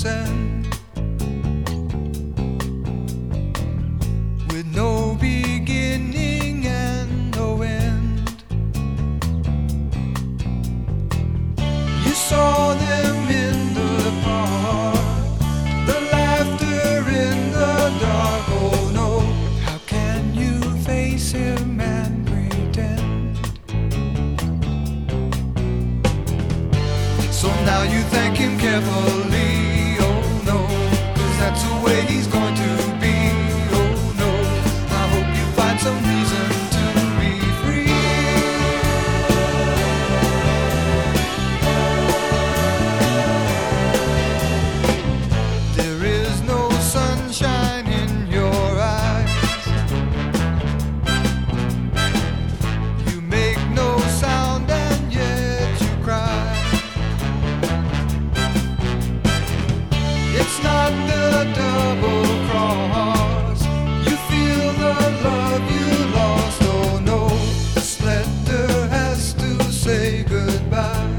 send, with no beginning and no end. You saw them in the park, the laughter in the dark. Oh no, how can you face him and pretend? So now you thank him carefully, oh no, 'cause that's the way he's going to be, oh no. I hope you find some reason to be free. There is no sunshine in your eyes, you make no sound and yet you cry. It's not the double cross, you feel the love you lost. Oh no, this letter has to say goodbye.